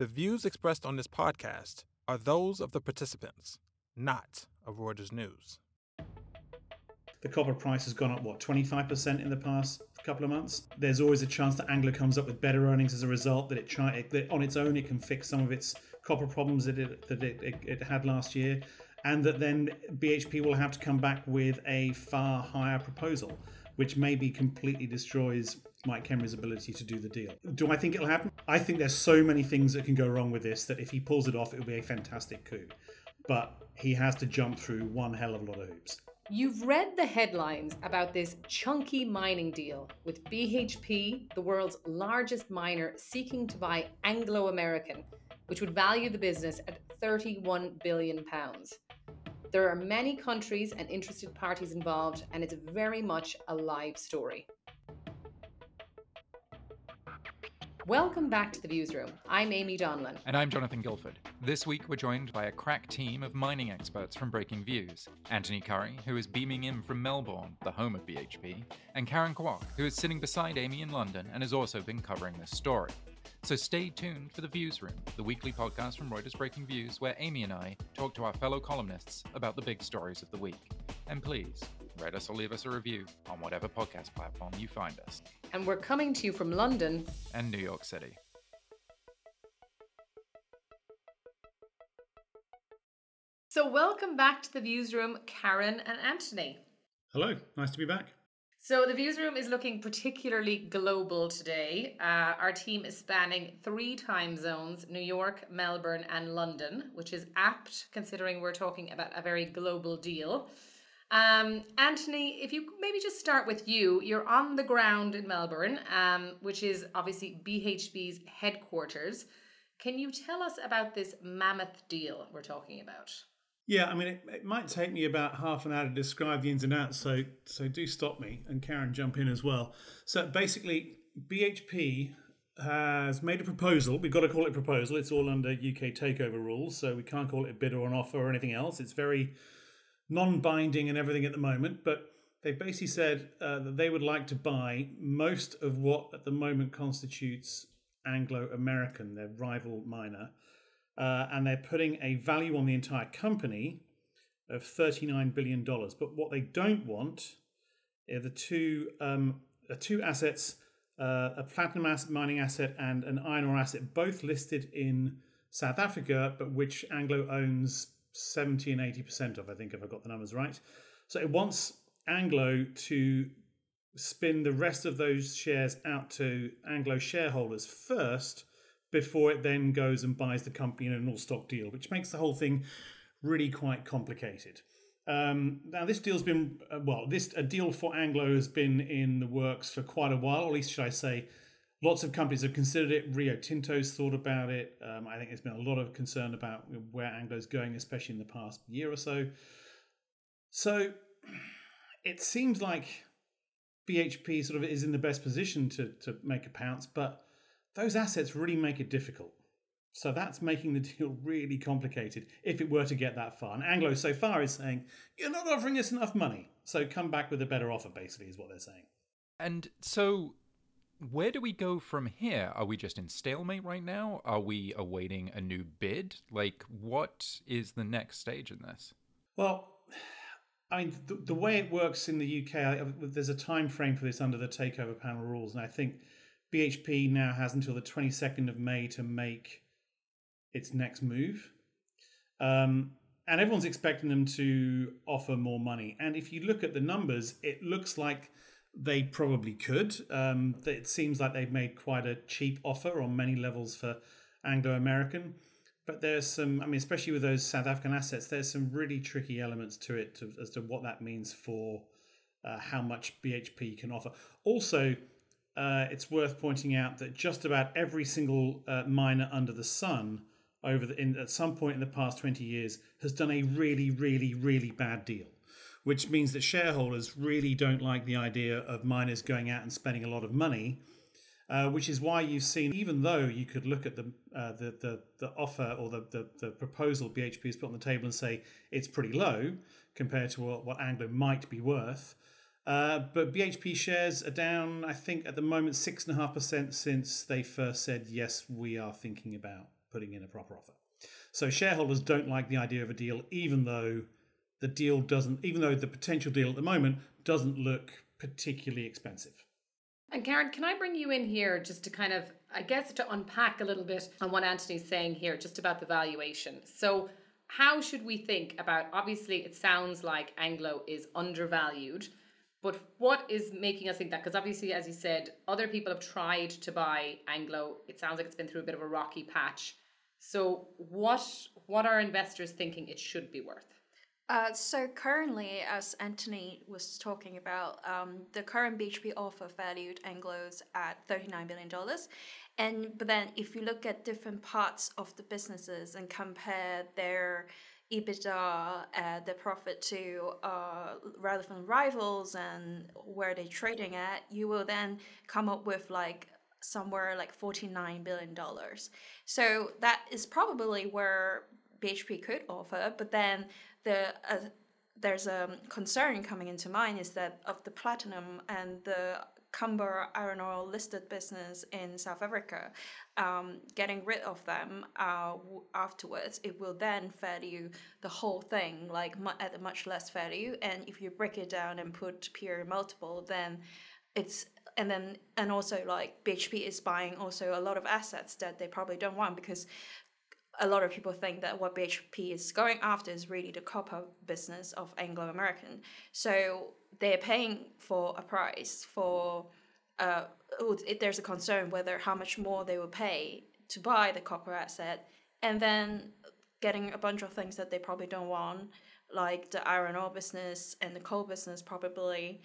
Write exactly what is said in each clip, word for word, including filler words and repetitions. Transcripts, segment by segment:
The views expressed on this podcast are those of the participants, not of Reuters News. The copper price has gone up, what, twenty-five percent in the past couple of months? There's always a chance that Anglo comes up with better earnings as a result, that it try that on its own it can fix some of its copper problems that it that it, it, it had last year, and that then B H P will have to come back with a far higher proposal, which maybe completely destroys Mike Henry's ability to do the deal. Do I think it'll happen? I think there's so many things that can go wrong with this that if he pulls it off, it'll be a fantastic coup. But he has to jump through one hell of a lot of hoops. You've read the headlines about this chunky mining deal with B H P, the world's largest miner, seeking to buy Anglo American, which would value the business at thirty-one billion pounds. There are many countries and interested parties involved, and it's very much a live story. Welcome back to the Views Room. I'm Amy Donlan. And I'm Jonathan Guilford. This week we're joined by a crack team of mining experts from Breaking Views. Anthony Curry, who is beaming in from Melbourne, the home of B H P, and Karen Kwok, who is sitting beside Amy in London and has also been covering this story. So stay tuned for the Views Room, the weekly podcast from Reuters Breaking Views, where Amy and I talk to our fellow columnists about the big stories of the week. And please, rate us or leave us a review on whatever podcast platform you find us. And we're coming to you from London and New York City. So welcome back to the Views Room, Karen and Anthony. Hello, nice to be back. So the Views Room is looking particularly global today. Uh, our team is spanning three time zones, New York, Melbourne and London, which is apt considering we're talking about a very global deal. Um, Anthony, if you maybe just start with you. You're on the ground in Melbourne, um, which is obviously B H P's headquarters. Can you tell us about this mammoth deal we're talking about? Yeah, I mean, it, it might take me about half an hour to describe the ins and outs, so so do stop me, and Karen, jump in as well. So basically, B H P has made a proposal. We've got to call it a proposal. It's all under U K takeover rules, so we can't call it a bid or an offer or anything else. It's very non-binding and everything at the moment, but they've basically said uh, that they would like to buy most of what at the moment constitutes Anglo American, their rival miner. Uh, and they're putting a value on the entire company of thirty-nine billion dollars. But what they don't want are the two um, are two assets, uh, a platinum asset, mining asset and an iron ore asset, both listed in South Africa, but which Anglo owns seventy and eighty percent of, I think, if I got the numbers right. So it wants Anglo to spin the rest of those shares out to Anglo shareholders first, before it then goes and buys the company in an all-stock deal, which makes the whole thing really quite complicated. Um, now, this deal's been, uh, well, this a deal for Anglo has been in the works for quite a while, or at least should I say, lots of companies have considered it. Rio Tinto's thought about it. Um, I think there's been a lot of concern about where Anglo's going, especially in the past year or so. So it seems like B H P sort of is in the best position to, to make a pounce, but those assets really make it difficult. So that's making the deal really complicated if it were to get that far. And Anglo so far is saying, you're not offering us enough money, so come back with a better offer, basically, is what they're saying. And so where do we go from here? Are we just in stalemate right now? Are we awaiting a new bid? Like, what is the next stage in this? Well, I mean, the, the way it works in the U K, there's a time frame for this under the takeover panel rules, and I think B H P now has until the twenty-second of May to make its next move. Um, and everyone's expecting them to offer more money. And if you look at the numbers, it looks like they probably could. Um, it seems like they've made quite a cheap offer on many levels for Anglo American. But there's some, I mean, especially with those South African assets, there's some really tricky elements to it to, as to what that means for uh, how much B H P can offer. Also, Uh, it's worth pointing out that just about every single uh, miner under the sun over the, in, at some point in the past twenty years has done a really, really, really bad deal, which means that shareholders really don't like the idea of miners going out and spending a lot of money, uh, which is why you've seen, even though you could look at the uh, the, the the offer or the, the, the proposal B H P has put on the table and say it's pretty low compared to what, what Anglo might be worth, Uh, but B H P shares are down, I think, at the moment, six point five percent since they first said, yes, we are thinking about putting in a proper offer. So shareholders don't like the idea of a deal, even though the deal doesn't, even though the potential deal at the moment doesn't look particularly expensive. And Karen, can I bring you in here just to kind of, I guess, to unpack a little bit on what Anthony's saying here, just about the valuation. So how should we think about, obviously it sounds like Anglo is undervalued, but what is making us think that? Because obviously, as you said, other people have tried to buy Anglo. It sounds like it's been through a bit of a rocky patch. So what what are investors thinking it should be worth? Uh, so currently, as Anthony was talking about, um, the current B H P offer valued Anglo's at thirty-nine billion dollars. And but then if you look at different parts of the businesses and compare their EBITDA, uh, their profit to uh, relevant rivals and where they're trading at, you will then come up with like somewhere like forty-nine billion dollars. So that is probably where B H P could offer, but then the uh, there's a concern coming into mind is that of the platinum and the Kumba iron ore listed business in South Africa, um, getting rid of them uh, afterwards, it will then value the whole thing like mu- at a much less value. And if you break it down and put peer multiple, then it's and then and also like B H P is buying also a lot of assets that they probably don't want, because a lot of people think that what B H P is going after is really the copper business of Anglo American. So they're paying for a price for, uh, it, there's a concern whether how much more they will pay to buy the copper asset, and then getting a bunch of things that they probably don't want, like the iron ore business and the coal business probably.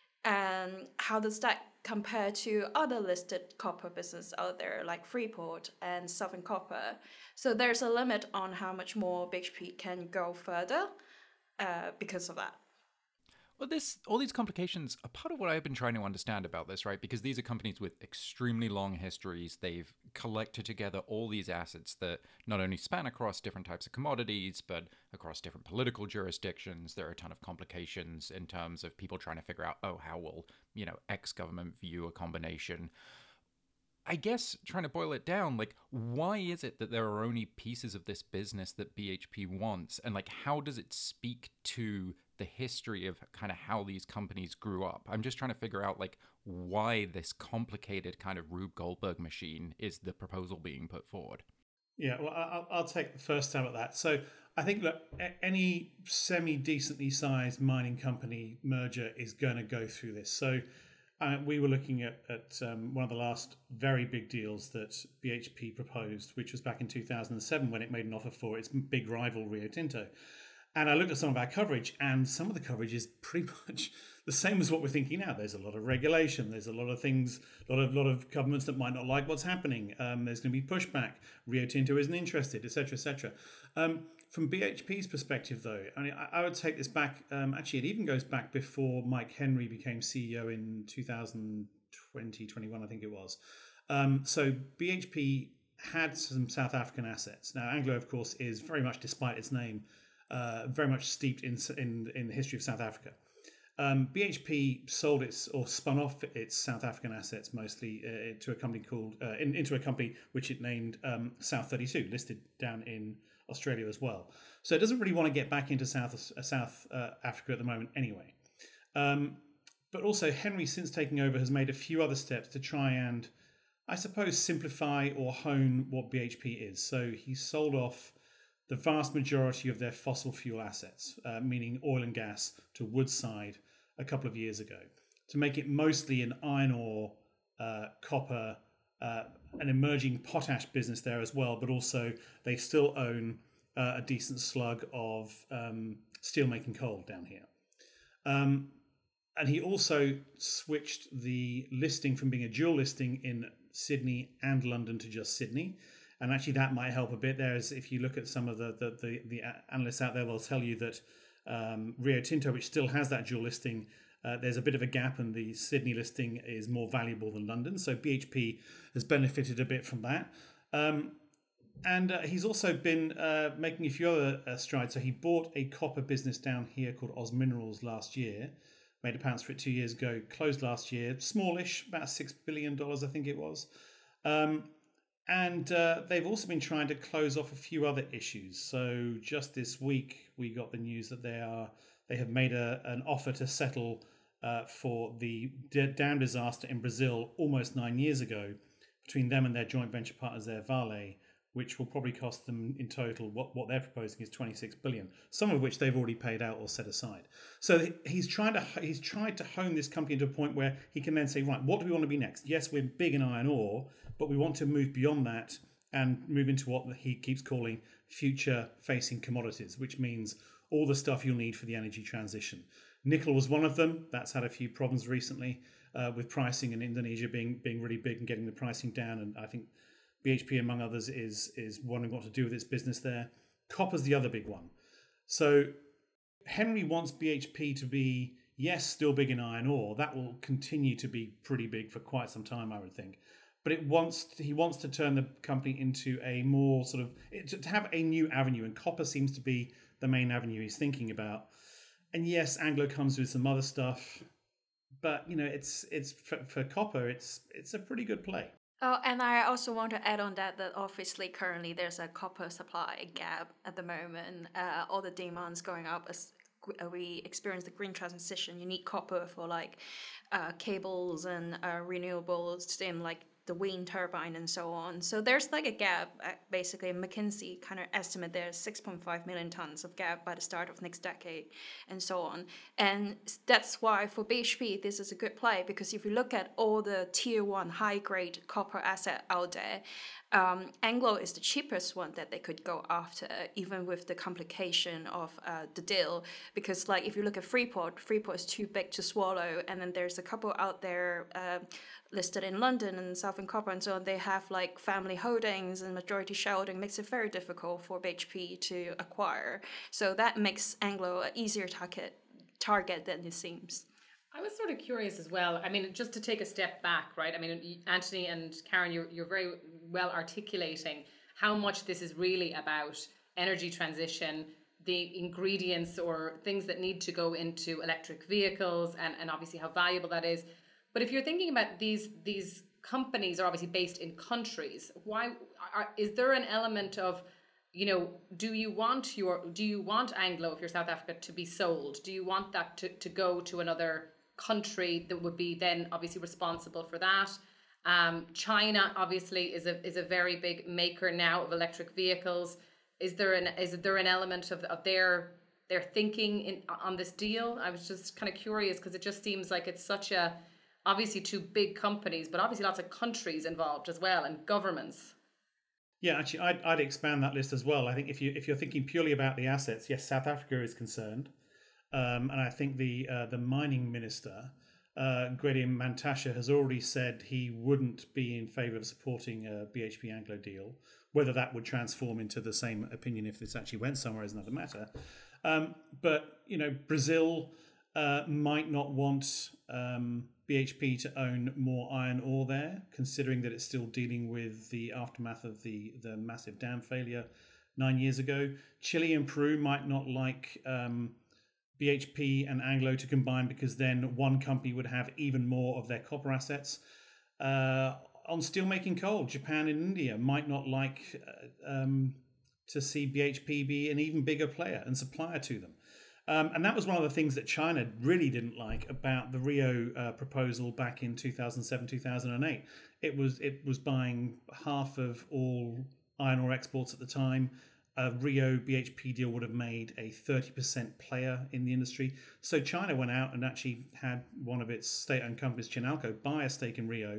And how does that compare to other listed copper business out there like Freeport and Southern Copper? So there's a limit on how much more B H P can go further uh, because of that. Well, this all these complications are part of what I've been trying to understand about this, right? Because these are companies with extremely long histories. They've collected together all these assets that not only span across different types of commodities, but across different political jurisdictions. There are a ton of complications in terms of people trying to figure out, oh, how will, you know, X government view a combination? I guess trying to boil it down, like, why is it that there are only pieces of this business that B H P wants? And, like, how does it speak to the history of kind of how these companies grew up? I'm just trying to figure out, like, why this complicated kind of Rube Goldberg machine is the proposal being put forward. Yeah, well, I'll, I'll take the first stab at that. So I think, look, any semi-decently sized mining company merger is going to go through this. So Uh, we were looking at, at um, one of the last very big deals that B H P proposed, which was back in two thousand seven when it made an offer for its big rival Rio Tinto. And I looked at some of our coverage, and some of the coverage is pretty much the same as what we're thinking now. There's a lot of regulation. There's a lot of things, a lot of lot of governments that might not like what's happening. Um, there's going to be pushback. Rio Tinto isn't interested, et cetera, et cetera. Um, from B H P's perspective, though, I mean, I, I would take this back. Um, actually, it even goes back before Mike Henry became C E O in two thousand twenty, twenty-one, I think it was. Um, so B H P had some South African assets. Now, Anglo, of course, is very much, despite its name, uh, very much steeped in in, in the history of South Africa. Um, B H P sold its or spun off its South African assets mostly uh, to a company called uh, in, into a company which it named um, South thirty-two, listed down in Australia as well. So it doesn't really want to get back into South uh, South uh, Africa at the moment anyway. Um, but also Henry, since taking over, has made a few other steps to try and, I suppose, simplify or hone what B H P is. So he sold off the vast majority of their fossil fuel assets, uh, meaning oil and gas, to Woodside a couple of years ago, to make it mostly an iron ore, uh, copper, uh, an emerging potash business there as well, but also they still own uh, a decent slug of um, steelmaking coal down here. Um, and he also switched the listing from being a dual listing in Sydney and London to just Sydney. And actually that might help a bit there, as if you look at some of the, the, the, the analysts out there, they'll tell you that um, Rio Tinto, which still has that dual listing, uh, there's a bit of a gap, and the Sydney listing is more valuable than London. So B H P has benefited a bit from that. Um, and uh, he's also been uh, making a few other uh, strides. So he bought a copper business down here called Oz Minerals last year, made a pounce for it two years ago, closed last year, smallish, about six billion dollars, I think it was. Um, and uh, they've also been trying to close off a few other issues. So just this week, we got the news that they are they have made a, an offer to settle uh, for the dam disaster in Brazil almost nine years ago between them and their joint venture partners there, Vale, which will probably cost them in total, what, what they're proposing is twenty-six billion dollars, some of which they've already paid out or set aside. So he's trying to he's tried to hone this company into a point where he can then say, right, what do we want to be next? Yes, we're big in iron ore, but we want to move beyond that and move into what he keeps calling future-facing commodities, which means all the stuff you'll need for the energy transition. Nickel was one of them. That's had a few problems recently uh, with pricing, and Indonesia being being really big and getting the pricing down. And I think B H P, among others, is is wondering what to do with its business there. Copper's the other big one. So Henry wants B H P to be, yes, still big in iron ore. That will continue to be pretty big for quite some time, I would think. But it wants he wants to turn the company into a more sort of to have a new avenue, and copper seems to be the main avenue he's thinking about. And yes, Anglo comes with some other stuff, but you know, it's it's for, for copper, it's it's a pretty good play. Oh, and I also want to add on that that obviously currently there's a copper supply gap at the moment. Uh, all the demand's going up as we experience the green transition. You need copper for like uh, cables and uh, renewables, in like the wind turbine and so on. So there's like a gap. Uh, basically, McKinsey kind of estimate there's six point five million tons of gap by the start of next decade and so on. And that's why for B H P, this is a good play, because if you look at all the tier one high grade copper asset out there, um, Anglo is the cheapest one that they could go after, even with the complication of uh, the deal. Because like if you look at Freeport, Freeport is too big to swallow. And then there's a couple out there uh, listed in London and Southern Copper and so on. They have like family holdings and majority shareholding, makes it very difficult for B H P to acquire. So that makes Anglo an easier target target than it seems. I was sort of curious as well. I mean, just to take a step back, right? I mean, Anthony and Karen, you're you're very well articulating how much this is really about energy transition, the ingredients or things that need to go into electric vehicles, and, and obviously how valuable that is. But if you're thinking about these these companies are obviously based in countries, why are, is there an element of, you know, do you want your do you want Anglo, if you're South Africa, to be sold? Do you want that to, to go to another country that would be then obviously responsible for that? Um, China obviously is a is a very big maker now of electric vehicles. Is there an is there an element of, of their their thinking in on this deal? I was just kind of curious, because it just seems like it's such a obviously two big companies, but obviously lots of countries involved as well, and governments. Yeah, actually, I'd, I'd expand that list as well. I think if you if you're thinking purely about the assets, yes, South Africa is concerned, um, and I think the uh, the mining minister, uh, Gwede Mantashe, has already said he wouldn't be in favour of supporting a B H P Anglo deal. Whether that would transform into the same opinion if this actually went somewhere is another matter. Um, but you know, Brazil uh, might not want um, B H P to own more iron ore there, considering that it's still dealing with the aftermath of the, the massive dam failure nine years ago. Chile and Peru might not like um, B H P and Anglo to combine, because then one company would have even more of their copper assets. Uh, on steelmaking coal, Japan and India might not like uh, um, to see B H P be an even bigger player and supplier to them. Um, and that was one of the things that China really didn't like about the Rio uh, proposal back in two thousand seven, two thousand eight. It was it was buying half of all iron ore exports at the time. A Rio B H P deal would have made a thirty percent player in the industry. So China went out and actually had one of its state-owned companies, Chinalco, buy a stake in Rio,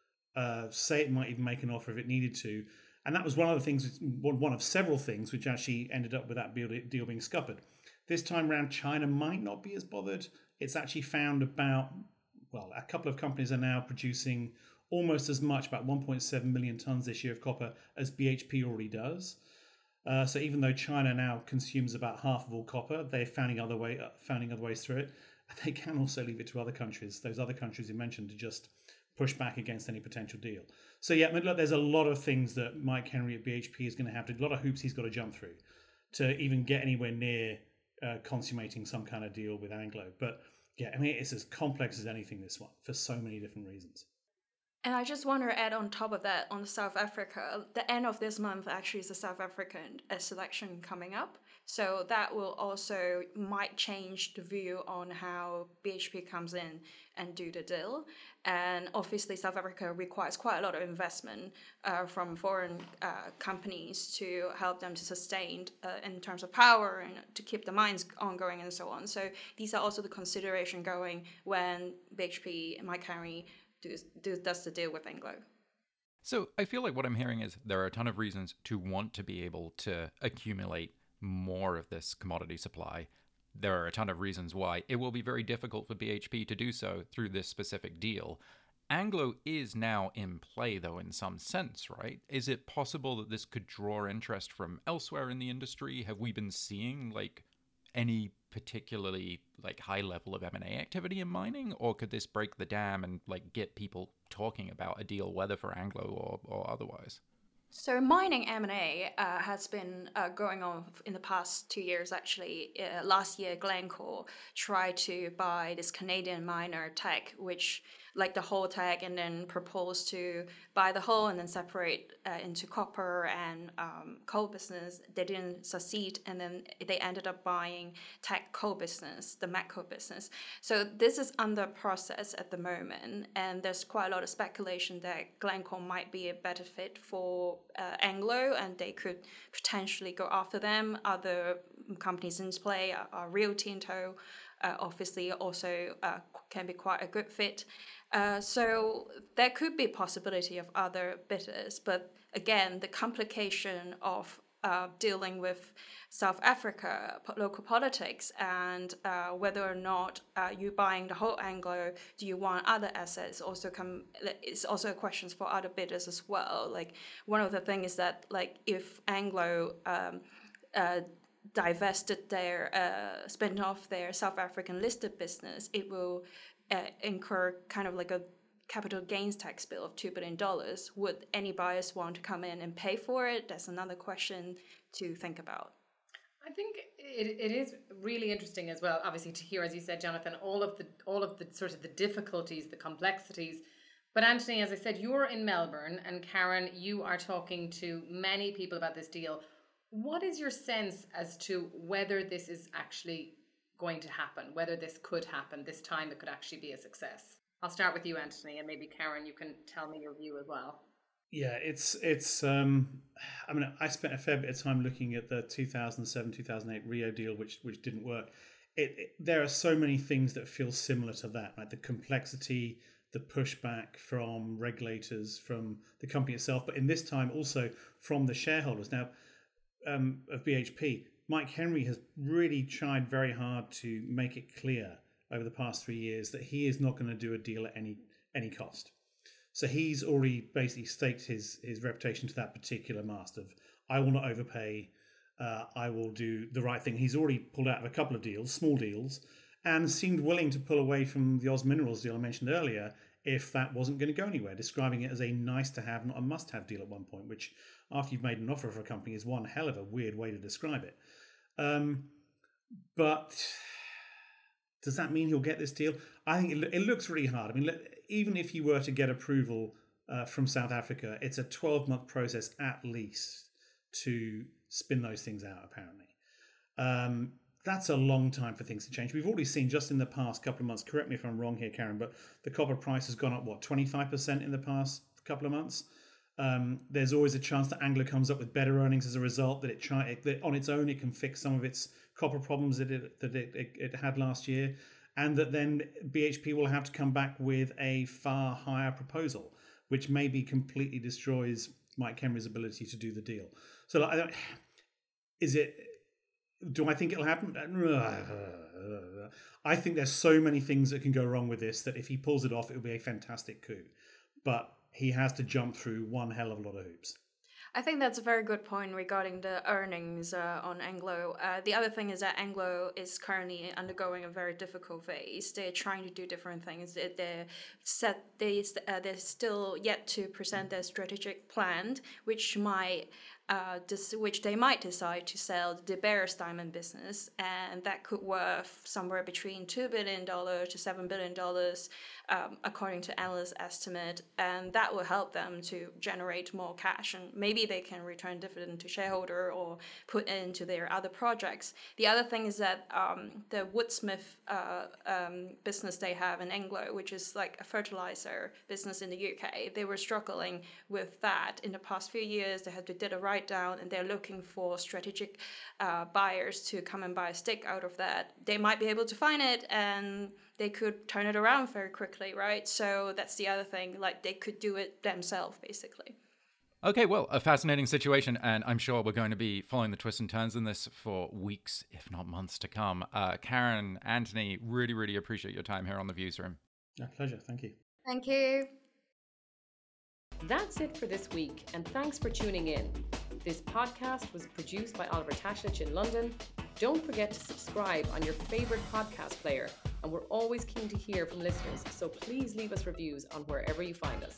uh, say it might even make an offer if it needed to. And that was one of the things, one of several things, which actually ended up with that deal being scuppered. This time around, China might not be as bothered. It's actually found about, well, a couple of companies are now producing almost as much, about one point seven million tons this year of copper, as B H P already does. Uh, so even though China now consumes about half of all copper, they're finding other way, uh, finding other ways through it. They can also leave it to other countries, those other countries you mentioned, to just push back against any potential deal. So yeah, I mean, look, there's a lot of things that Mike Henry at B H P is going to have to, a lot of hoops he's got to jump through to even get anywhere near uh, consummating some kind of deal with Anglo. But yeah, I mean, it's as complex as anything, this one, for so many different reasons. And I just want to add on top of that, on South Africa, the end of this month actually is the South African uh, selection coming up. So that will also might change the view on how B H P comes in and do the deal. And obviously South Africa requires quite a lot of investment uh, from foreign uh, companies to help them to sustain uh, in terms of power and to keep the mines ongoing and so on. So these are also the consideration going when B H P and Mike Henry do, do, does the deal with Anglo. So I feel like what I'm hearing is there are a ton of reasons to want to be able to accumulate more of this commodity supply. There are a ton of reasons why it will be very difficult for B H P to do so through this specific deal. Anglo is now in play, though, in some sense, right? Is it possible that this could draw interest from elsewhere in the industry? Have we been seeing, like, any particularly, like, high level of M and A activity in mining? Or could this break the dam and, like, get people talking about a deal, whether for Anglo or, or otherwise? So mining M and A uh, has been uh, going on in the past two years, actually. Uh, last year, Glencore tried to buy this Canadian miner, Teck, which like the whole Teck, and then proposed to buy the whole and then separate uh, into copper and um, coal business. They didn't succeed, and then they ended up buying Teck coal business, the met coal business. So this is under process at the moment, and there's quite a lot of speculation that Glencore might be a better fit for uh, Anglo, and they could potentially go after them. Other companies in play are, are Rio Tinto, uh, obviously also uh, can be quite a good fit. Uh, so there could be a possibility of other bidders, but again, the complication of uh, dealing with South Africa local politics and uh, whether or not uh, you buying the whole Anglo, do you want other assets? Also come, it's also questions for other bidders as well. Like one of the things is that like if Anglo um, uh, divested their uh, spin off their South African listed business, it will uh, incur kind of like a capital gains tax bill of two billion dollars. Would any buyers want to come in and pay for it? That's another question to think about. I think it, it is really interesting as well, obviously, to hear, as you said, Jonathan, all of the all of the sort of the difficulties, the complexities. But Anthony, as I said, you're in Melbourne, and Karen, you are talking to many people about this deal. What is your sense as to whether this is actually going to happen, whether this could happen, this time it could actually be a success? I'll start with you, Anthony, and maybe Karen, you can tell me your view as well. Yeah, it's it's. Um, I mean, I spent a fair bit of time looking at the two thousand seven, two thousand eight Rio deal, which which didn't work. It, it there are so many things that feel similar to that, like the complexity, the pushback from regulators, from the company itself, but in this time also from the shareholders. Now, um, of B H P, Mike Henry has really tried very hard to make it clear over the past three years that he is not going to do a deal at any any cost. So he's already basically staked his his reputation to that particular mast of, I will not overpay, uh, I will do the right thing. He's already pulled out of a couple of deals, small deals, and seemed willing to pull away from the Oz Minerals deal I mentioned earlier if that wasn't going to go anywhere, describing it as a nice to have, not a must have deal at one point, which after you've made an offer for a company is one hell of a weird way to describe it. Um, but does that mean he'll get this deal? I think it, it looks really hard. I mean, even if you were to get approval uh, from South Africa, it's a twelve-month process at least to spin those things out, apparently. Um, that's a long time for things to change. We've already seen just in the past couple of months, correct me if I'm wrong here, Karen, but the copper price has gone up, what, twenty-five percent in the past couple of months? Um, there's always a chance that Anglo comes up with better earnings as a result, that it try that on its own it can fix some of its copper problems that it that it, it, it had last year, and that then B H P will have to come back with a far higher proposal, which maybe completely destroys Mike Henry's ability to do the deal. So, I don't, is it? Do I think it'll happen? I think there's so many things that can go wrong with this that if he pulls it off, it will be a fantastic coup. But he has to jump through one hell of a lot of hoops. I think that's a very good point regarding the earnings uh, on Anglo. Uh, the other thing is that Anglo is currently undergoing a very difficult phase. They're trying to do different things. They're set. They uh, they're still yet to present their strategic plan, which might uh, dis- which they might decide to sell the De Beers diamond business, and that could worth somewhere between two billion dollars to seven billion dollars, um, according to analyst estimate, and that will help them to generate more cash, and maybe they can return dividend to shareholder or put it into their other projects. The other thing is that um, the Woodsmith uh, um, business they have in Anglo, which is like a fertilizer business in the U K, they were struggling with that in the past few years. They had to did a write down, and they're looking for strategic uh, buyers to come and buy a stake out of that. They might be able to find it, and they could turn it around very quickly, right? So that's the other thing, like they could do it themselves, basically. Okay, well, a fascinating situation, and I'm sure we're going to be following the twists and turns in this for weeks, if not months to come. Uh, Karen, Anthony, really, really appreciate your time here on The Viewsroom. A pleasure, thank you. Thank you. That's it for this week, and thanks for tuning in. This podcast was produced by Oliver Taslich in London. Don't forget to subscribe on your favourite podcast player, and we're always keen to hear from listeners, so please leave us reviews on wherever you find us.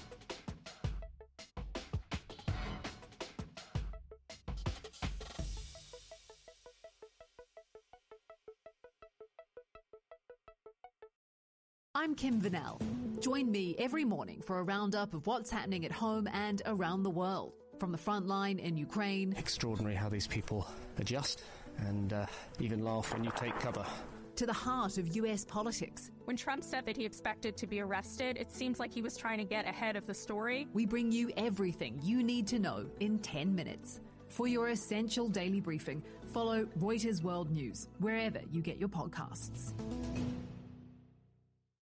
I'm Kim Vanell. Join me every morning for a roundup of what's happening at home and around the world. From the front line in Ukraine. Extraordinary how these people adjust and uh, even laugh when you take cover. To the heart of U S politics. When Trump said that he expected to be arrested, it seems like he was trying to get ahead of the story. We bring you everything you need to know in ten minutes. For your essential daily briefing, follow Reuters World News wherever you get your podcasts.